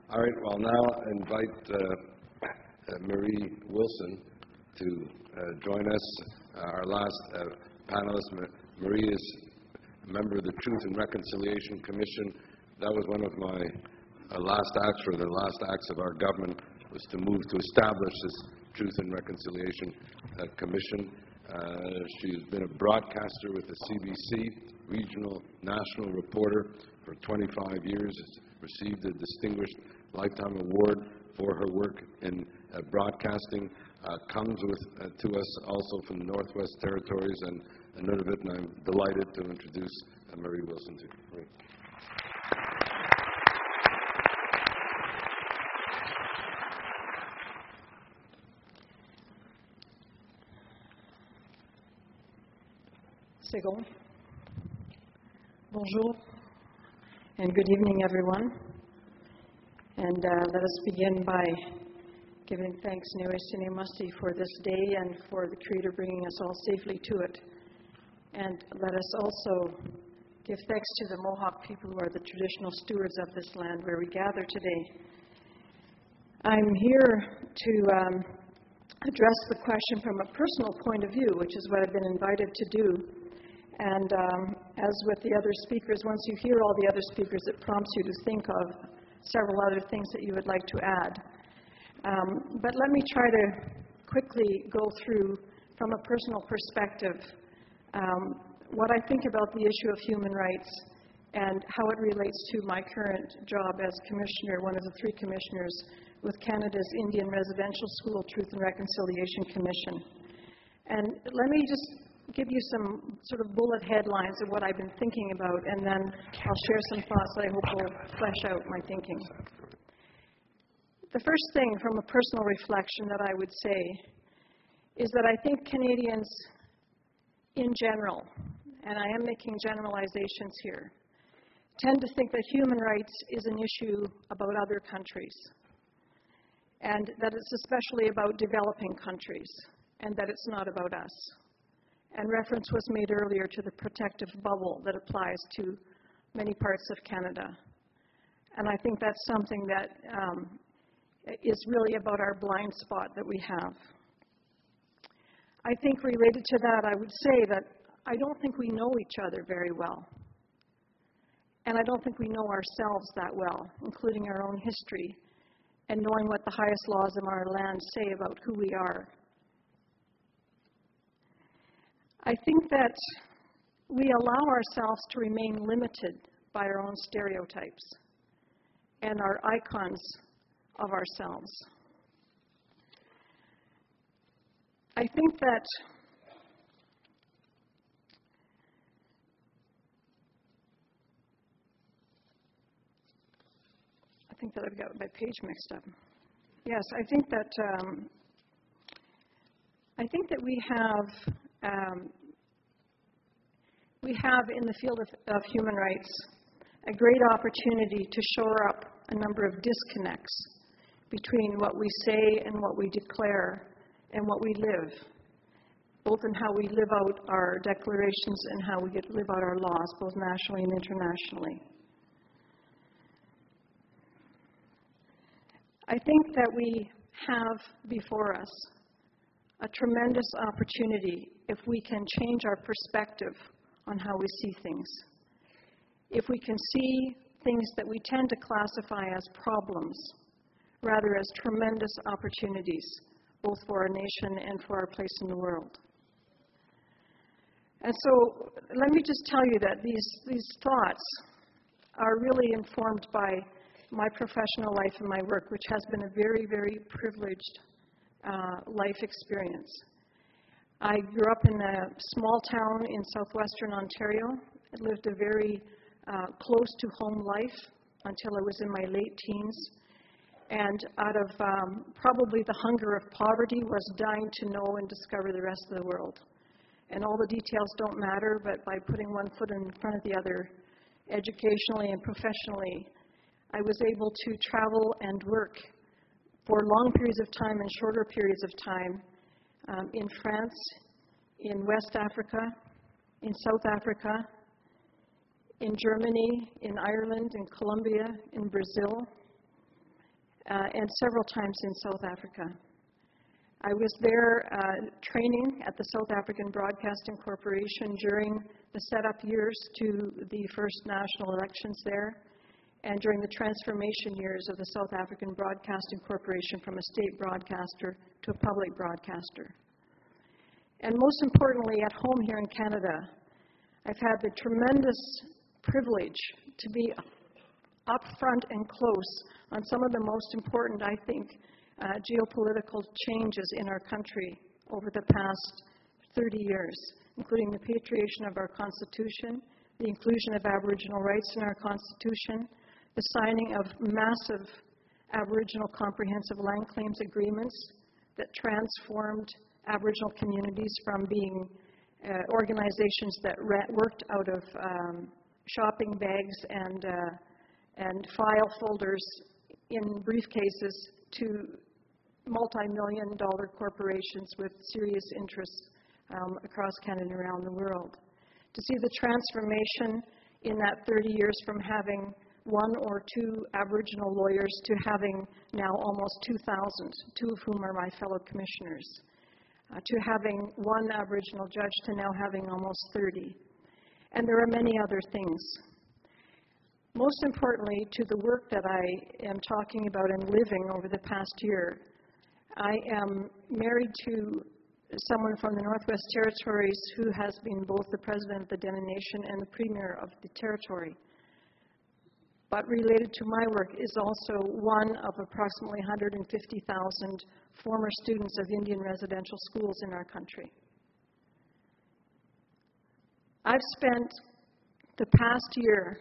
All right, well, now I invite Marie Wilson to join us. Our last panelist, Marie, is a member of the Truth and Reconciliation Commission. That was one of my last acts of our government, was to move to establish this Truth and Reconciliation Commission. She's been a broadcaster with the CBC, regional, national reporter for 25 years. Has received a Distinguished Lifetime Award for her work in broadcasting. Comes to us also from the Northwest Territories and Nunavut, and I'm delighted to introduce Marie Wilson to you. Second. Bonjour, and good evening, everyone. And let us begin by giving thanks, Newestiniamasti, for this day and for the Creator bringing us all safely to it. And let us also give thanks to the Mohawk people who are the traditional stewards of this land where we gather today. I'm here to address the question from a personal point of view, which is what I've been invited to do. And as with the other speakers, once you hear all the other speakers, it prompts you to think of several other things that you would like to add. But let me try to quickly go through, from a personal perspective, what I think about the issue of human rights and how it relates to my current job as commissioner, one of the 3 commissioners with Canada's Indian Residential School Truth and Reconciliation Commission. And let me just give you some sort of bullet headlines of what I've been thinking about, and then I'll share some thoughts that I hope will flesh out my thinking. The first thing from a personal reflection that I would say is that I think Canadians in general, and I am making generalizations here, tend to think that human rights is an issue about other countries, and that it's especially about developing countries, and that it's not about us. And reference was made earlier to the protective bubble that applies to many parts of Canada. And I think that's something that is really about our blind spot that we have. I think related to that, I would say that I don't think we know each other very well. And I don't think we know ourselves that well, including our own history, and knowing what the highest laws of our land say about who we are. I think that we allow ourselves to remain limited by our own stereotypes and our icons of ourselves. I think that I've got my page mixed up. Yes, I think that we have in the field of human rights a great opportunity to shore up a number of disconnects between what we say and what we declare and what we live, both in how we live out our declarations and how we live out our laws, both nationally and internationally. I think that we have before us a tremendous opportunity if we can change our perspective on how we see things. If we can see things that we tend to classify as problems, rather as tremendous opportunities, both for our nation and for our place in the world. And so let me just tell you that these thoughts are really informed by my professional life and my work, which has been a very, very privileged life experience. I grew up in a small town in southwestern Ontario. I lived a very close to home life until I was in my late teens. And out of probably the hunger of poverty was dying to know and discover the rest of the world. And all the details don't matter, but by putting one foot in front of the other, educationally and professionally, I was able to travel and work for long periods of time and shorter periods of time in France, in West Africa, in South Africa, in Germany, in Ireland, in Colombia, in Brazil, and several times in South Africa. I was there training at the South African Broadcasting Corporation during the setup years to the first national elections there, and during the transformation years of the South African Broadcasting Corporation from a state broadcaster to a public broadcaster. And most importantly, at home here in Canada, I've had the tremendous privilege to be up front and close on some of the most important, I think, geopolitical changes in our country over the past 30 years, including the patriation of our Constitution, the inclusion of Aboriginal rights in our Constitution, the signing of massive Aboriginal comprehensive land claims agreements that transformed Aboriginal communities from being organizations that worked out of shopping bags and file folders in briefcases to multi-million-dollar corporations with serious interests across Canada and around the world. To see the transformation in that 30 years from having one or two Aboriginal lawyers to having now almost 2,000, two of whom are my fellow commissioners, to having one Aboriginal judge to now having almost 30. And there are many other things. Most importantly, to the work that I am talking about and living over the past year, I am married to someone from the Northwest Territories who has been both the president of the Dene Nation and the premier of the territory. But related to my work is also one of approximately 150,000 former students of Indian residential schools in our country. I've spent the past year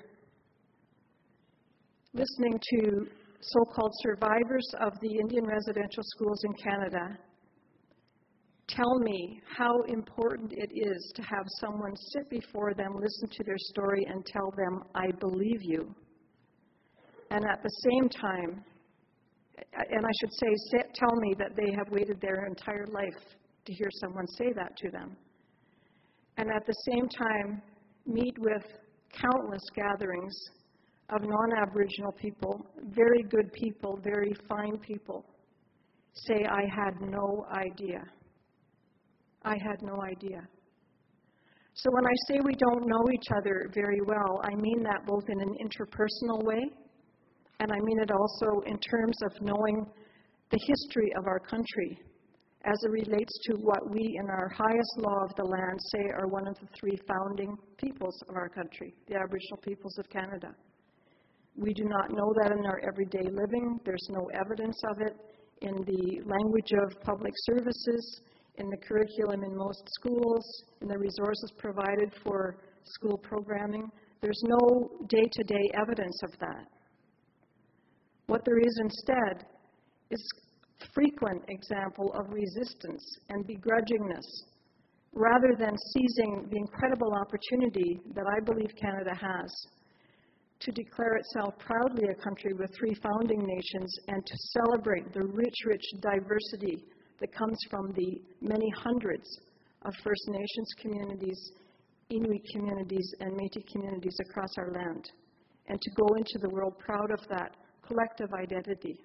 listening to so-called survivors of the Indian residential schools in Canada tell me how important it is to have someone sit before them, listen to their story, and tell them, I believe you. And at the same time, and I should say, tell me that they have waited their entire life to hear someone say that to them. And at the same time, meet with countless gatherings of non-Aboriginal people, very good people, very fine people, say, I had no idea. I had no idea. So when I say we don't know each other very well, I mean that both in an interpersonal way, and I mean it also in terms of knowing the history of our country as it relates to what we in our highest law of the land say are one of the three founding peoples of our country, the Aboriginal peoples of Canada. We do not know that in our everyday living. There's no evidence of it in the language of public services, in the curriculum in most schools, in the resources provided for school programming. There's no day-to-day evidence of that. What there is instead is frequent example of resistance and begrudgingness, rather than seizing the incredible opportunity that I believe Canada has to declare itself proudly a country with three founding nations and to celebrate the rich, rich diversity that comes from the many hundreds of First Nations communities, Inuit communities, and Métis communities across our land, and to go into the world proud of that collective identity.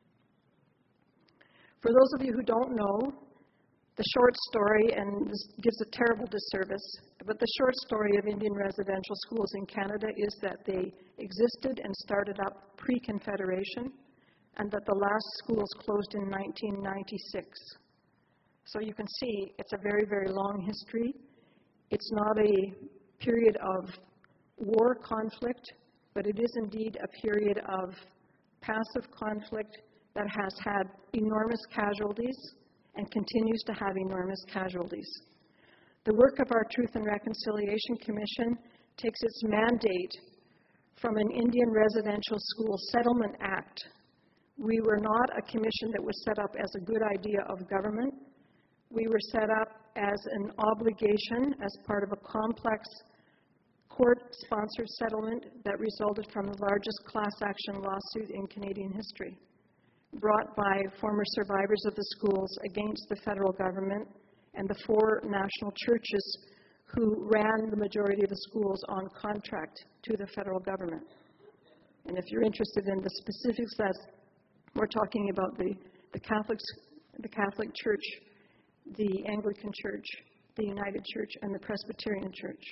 For those of you who don't know, the short story, and this gives a terrible disservice, but the short story of Indian residential schools in Canada is that they existed and started up pre-Confederation, and that the last schools closed in 1996. So you can see it's a very, very long history. It's not a period of war conflict, but it is indeed a period of passive conflict that has had enormous casualties and continues to have enormous casualties. The work of our Truth and Reconciliation Commission takes its mandate from an Indian Residential School Settlement Act. We were not a commission that was set up as a good idea of government. We were set up as an obligation, as part of a complex court-sponsored settlement that resulted from the largest class action lawsuit in Canadian history, brought by former survivors of the schools against the federal government and the four national churches who ran the majority of the schools on contract to the federal government. And if you're interested in the specifics, that's We're talking about the Catholic Church, the Anglican Church, the United Church, and the Presbyterian Church.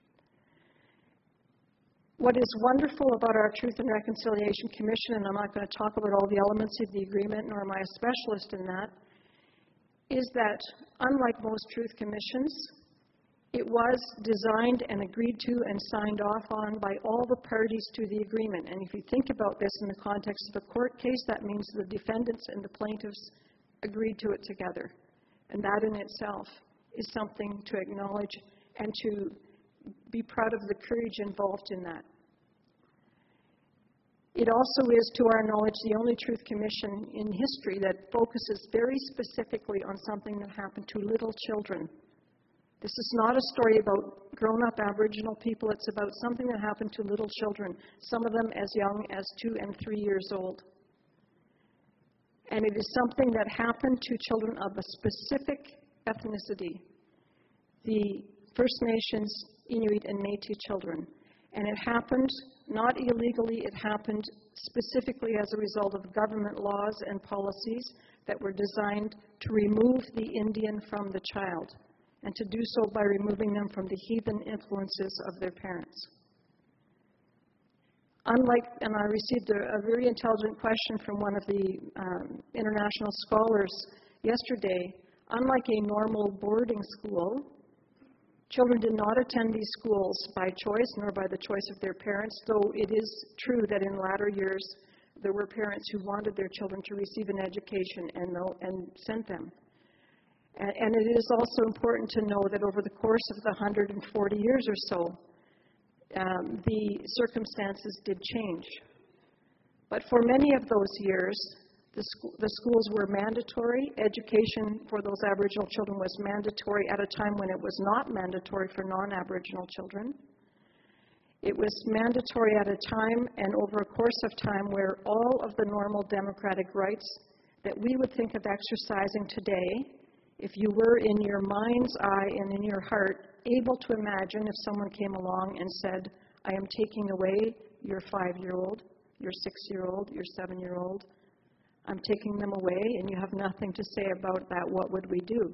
What is wonderful about our Truth and Reconciliation Commission, and I'm not going to talk about all the elements of the agreement, nor am I a specialist in that, is that unlike most truth commissions, it was designed and agreed to and signed off on by all the parties to the agreement. And if you think about this in the context of a court case, that means the defendants and the plaintiffs agreed to it together. And that in itself is something to acknowledge and to be proud of the courage involved in that. It also is, to our knowledge, the only Truth Commission in history that focuses very specifically on something that happened to little children. This is not a story about grown-up Aboriginal people. It's about something that happened to little children, some of them as young as 2 and 3 years old. And it is something that happened to children of a specific ethnicity, the First Nations, Inuit, and Métis children. And it happened not illegally, it happened specifically as a result of government laws and policies that were designed to remove the Indian from the child, and to do so by removing them from the heathen influences of their parents. And I received a very intelligent question from one of the international scholars yesterday. Unlike a normal boarding school, children did not attend these schools by choice nor by the choice of their parents, though it is true that in latter years there were parents who wanted their children to receive an education and sent them. And it is also important to know that over the course of the 140 years or so, the circumstances did change. But for many of those years, the schools were mandatory. Education for those Aboriginal children was mandatory at a time when it was not mandatory for non-Aboriginal children. It was mandatory at a time and over a course of time where all of the normal democratic rights that we would think of exercising today, if you were in your mind's eye and in your heart able to imagine if someone came along and said, I am taking away your 5-year-old, your 6-year-old, your 7-year-old, I'm taking them away and you have nothing to say about that, what would we do?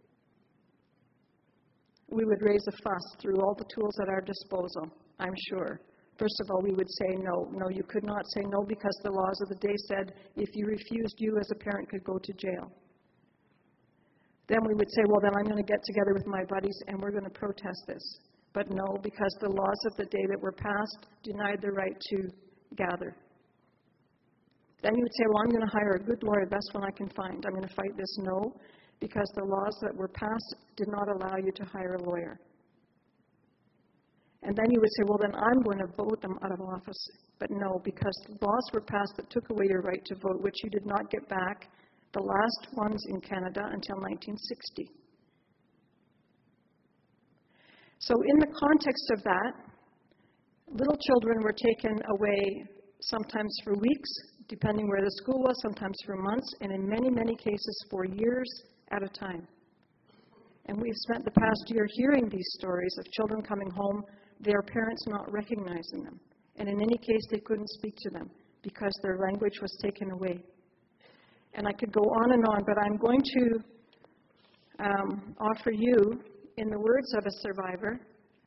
We would raise a fuss through all the tools at our disposal, I'm sure. First of all, we would say no. No, you could not say no because the laws of the day said if you refused, you as a parent could go to jail. Then we would say, well, then I'm going to get together with my buddies and we're going to protest this. But no, because the laws of the day that were passed denied the right to gather. Then you would say, well, I'm going to hire a good lawyer, best one I can find. I'm going to fight this. No, because the laws that were passed did not allow you to hire a lawyer. And then you would say, well, then I'm going to vote them out of office. But no, because laws were passed that took away your right to vote, which you did not get back, the last ones in Canada, until 1960. So in the context of that, little children were taken away sometimes for weeks, depending where the school was, sometimes for months, and in many, many cases for years at a time. And we've spent the past year hearing these stories of children coming home, their parents not recognizing them. And in any case, they couldn't speak to them because their language was taken away. And I could go on and on, but I'm going to offer you, in the words of a survivor,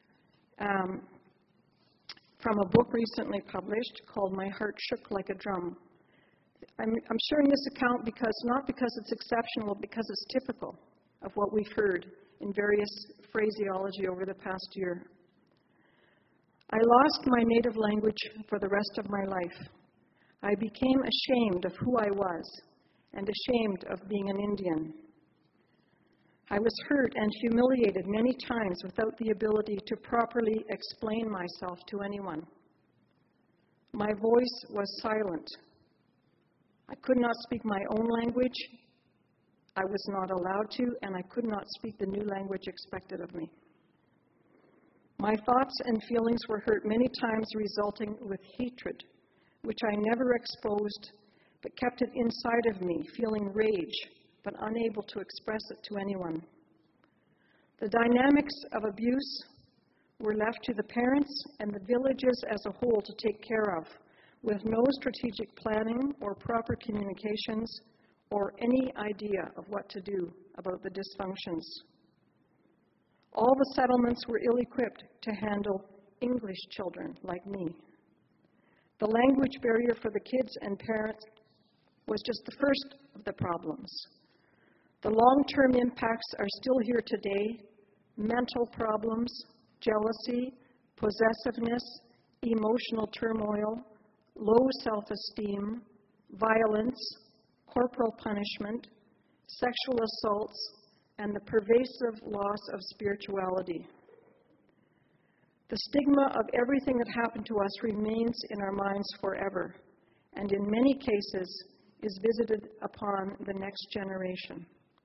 from a book recently published called My Heart Shook Like a Drum. I'm sharing this account not because it's exceptional, but because it's typical of what we've heard in various phraseology over the past year. I lost my native language for the rest of my life. I became ashamed of who I was and ashamed of being an Indian. I was hurt and humiliated many times without the ability to properly explain myself to anyone. My voice was silent. I could not speak my own language. I was not allowed to, and I could not speak the new language expected of me. My thoughts and feelings were hurt many times, resulting with hatred, which I never exposed, but kept it inside of me, feeling rage, but unable to express it to anyone. The dynamics of abuse were left to the parents and the villages as a whole to take care of, with no strategic planning or proper communications or any idea of what to do about the dysfunctions. All the settlements were ill-equipped to handle English children like me. The language barrier for the kids and parents was just the first of the problems. The long-term impacts are still here today: mental problems, jealousy, possessiveness, emotional turmoil, low self-esteem, violence, corporal punishment, sexual assaults, and the pervasive loss of spirituality. The stigma of everything that happened to us remains in our minds forever, and in many cases is visited upon the next generation.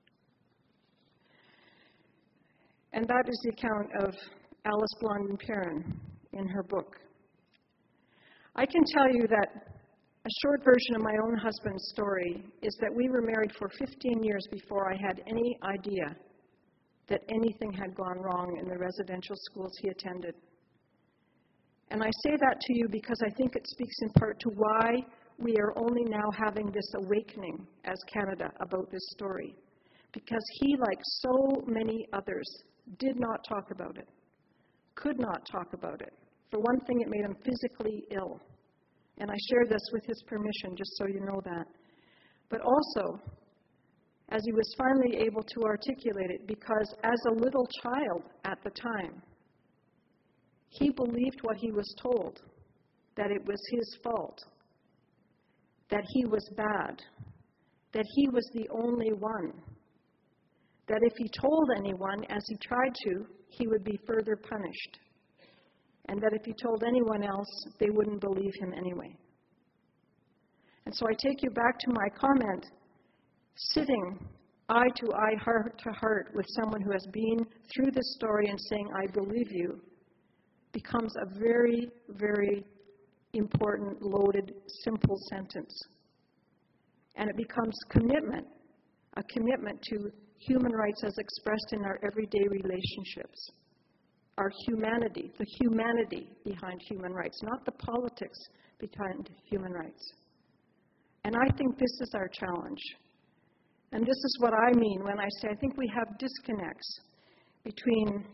And that is the account of Alice Blondin Perrin in her book. I can tell you that a short version of my own husband's story is that we were married for 15 years before I had any idea that anything had gone wrong in the residential schools he attended. And I say that to you because I think it speaks in part to why we are only now having this awakening as Canada about this story. Because he, like so many others, did not talk about it, could not talk about it. For one thing, it made him physically ill. And I share this with his permission, just so you know that. But also, as he was finally able to articulate it, because as a little child at the time, he believed what he was told, that it was his fault, that he was bad, that he was the only one, that if he told anyone, as he tried to, he would be further punished, and that if he told anyone else, they wouldn't believe him anyway. And so I take you back to my comment, sitting eye to eye, heart to heart with someone who has been through this story and saying, I believe you, becomes a very, very important, loaded, simple sentence. And it becomes commitment, a commitment to human rights as expressed in our everyday relationships. Our humanity, the humanity behind human rights, not the politics behind human rights. And I think this is our challenge. And this is what I mean when I say I think we have disconnects between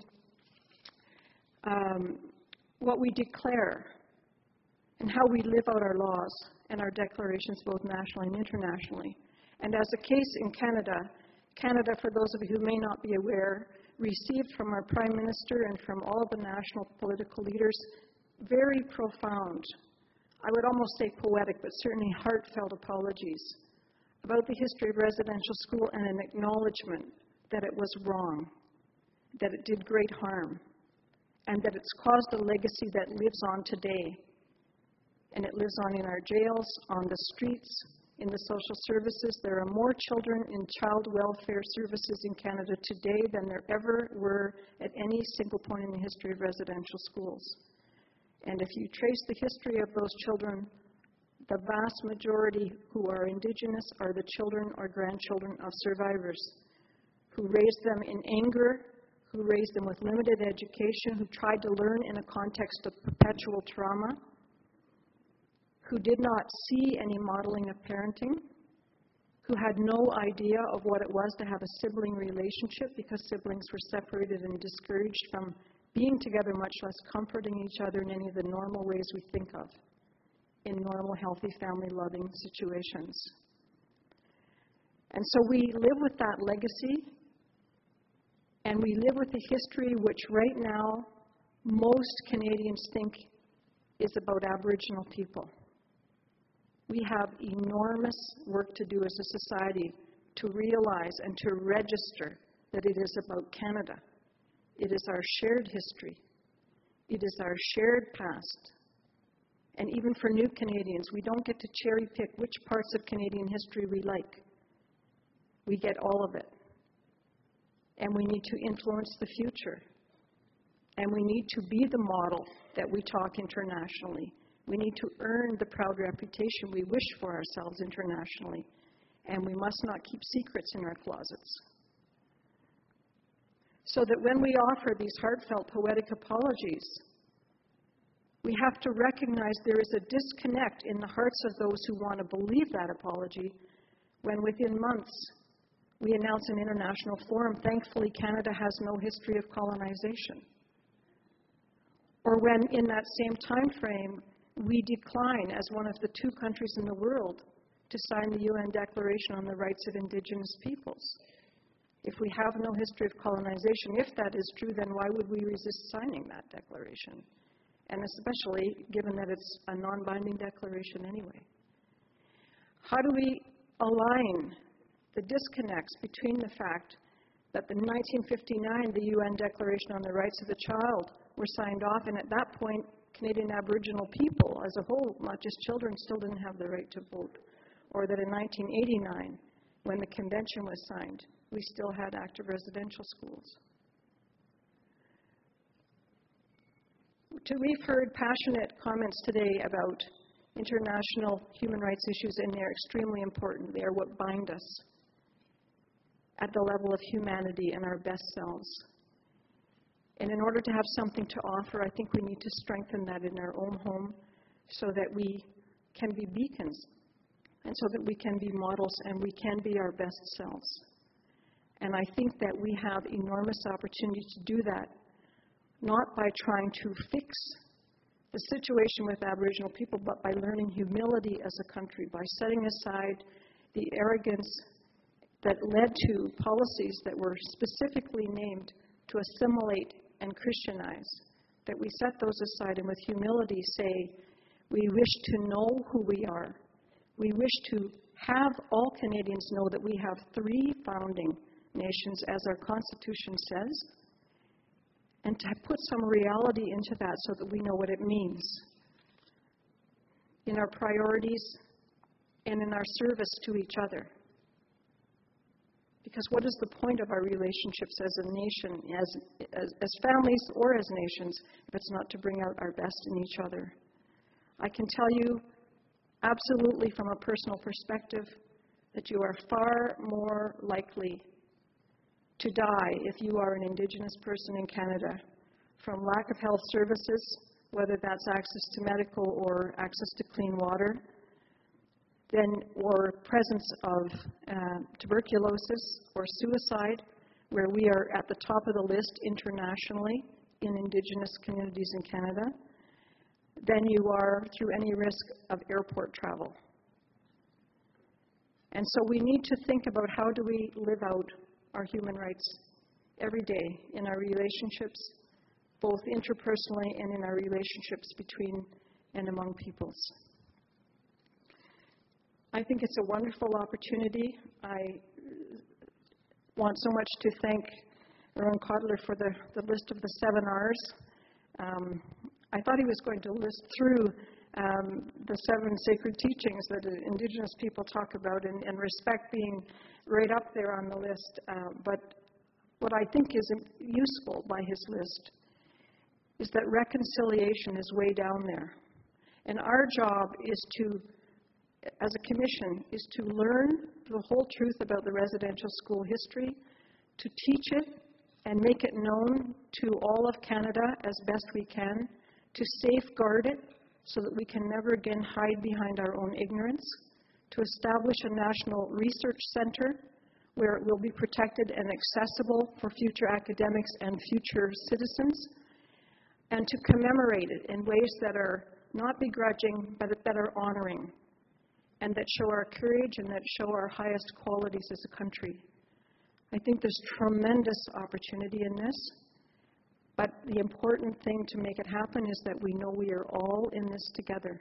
what we declare and how we live out our laws and our declarations both nationally and internationally. And as a case in Canada, Canada, for those of you who may not be aware, received from our Prime Minister and from all the national political leaders very profound, I would almost say poetic, but certainly heartfelt apologies about the history of residential school and an acknowledgement that it was wrong, that it did great harm, and that it's caused a legacy that lives on today. And it lives on in our jails, on the streets, in the social services. There are more children in child welfare services in Canada today than there ever were at any single point in the history of residential schools. And if you trace the history of those children, the vast majority who are Indigenous are the children or grandchildren of survivors who raised them in anger, who raised them with limited education, who tried to learn in a context of perpetual trauma, who did not see any modeling of parenting, who had no idea of what it was to have a sibling relationship because siblings were separated and discouraged from being together, much less comforting each other in any of the normal ways we think of in normal, healthy, family-loving situations. And so we live with that legacy, and we live with a history which right now most Canadians think is about Aboriginal people. We have enormous work to do as a society to realize and to register that it is about Canada. It is our shared history. It is our shared past. And even for new Canadians, we don't get to cherry pick which parts of Canadian history we like. We get all of it. And we need to influence the future. And we need to be the model that we talk internationally. We need to earn the proud reputation we wish for ourselves internationally. And we must not keep secrets in our closets. So that when we offer these heartfelt poetic apologies, We have to recognize there is a disconnect in the hearts of those who want to believe that apology when within months we announce an international forum. Thankfully, Canada has no history of colonization. Or when in that same time frame we decline as one of the 2 countries in the world to sign the UN Declaration on the Rights of Indigenous Peoples. If we have no history of colonization, if that is true, then why would we resist signing that declaration? And especially given that it's a non-binding declaration anyway. How do we align the disconnects between the fact that in 1959 the UN Declaration on the Rights of the Child were signed off, and at that point Canadian Aboriginal people as a whole, not just children, still didn't have the right to vote, or that in 1989 when the convention was signed we still had active residential schools. We've heard passionate comments today about international human rights issues, and they're extremely important. They are what bind us at the level of humanity and our best selves. And in order to have something to offer, I think we need to strengthen that in our own home so that we can be beacons and so that we can be models and we can be our best selves. And I think that we have enormous opportunity to do that, not by trying to fix the situation with Aboriginal people, but by learning humility as a country, by setting aside the arrogance that led to policies that were specifically named to assimilate and Christianize, that we set those aside and with humility say, we wish to know who we are. We wish to have all Canadians know that we have 3 founding nations, as our Constitution says, and to put some reality into that so that we know what it means in our priorities and in our service to each other. Because what is the point of our relationships as a nation, as families or as nations, if it's not to bring out our best in each other? I can tell you absolutely from a personal perspective that you are far more likely to die if you are an Indigenous person in Canada from lack of health services, whether that's access to medical or access to clean water, or presence of tuberculosis or suicide, where we are at the top of the list internationally in Indigenous communities in Canada, than you are through any risk of airport travel. And so we need to think about how do we live out our human rights every day in our relationships, both interpersonally and in our relationships between and among peoples. I think it's a wonderful opportunity. I want so much to thank Aaron Kotler for the list of the 7 R's. I thought he was going to list through the 7 sacred teachings that Indigenous people talk about, and respect being right up there on the list. But what I think is useful by his list is that reconciliation is way down there. And our job is to, as a commission, is to learn the whole truth about the residential school history, to teach it and make it known to all of Canada as best we can, to safeguard it so that we can never again hide behind our own ignorance, to establish a national research center where it will be protected and accessible for future academics and future citizens, and to commemorate it in ways that are not begrudging, but that are honoring, and that show our courage and that show our highest qualities as a country. I think there's tremendous opportunity in this, but the important thing to make it happen is that we know we are all in this together.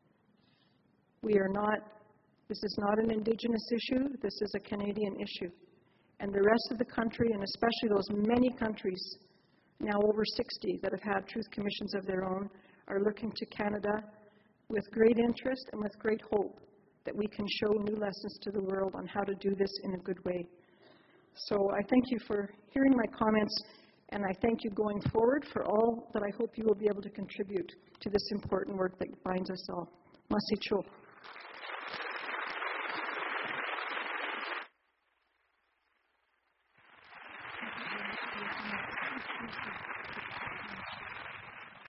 This is not an Indigenous issue, this is a Canadian issue. And the rest of the country, and especially those many countries, now over 60, that have had truth commissions of their own, are looking to Canada with great interest and with great hope that we can show new lessons to the world on how to do this in a good way. So I thank you for hearing my comments, and I thank you going forward for all that I hope you will be able to contribute to this important work that binds us all. Masicho.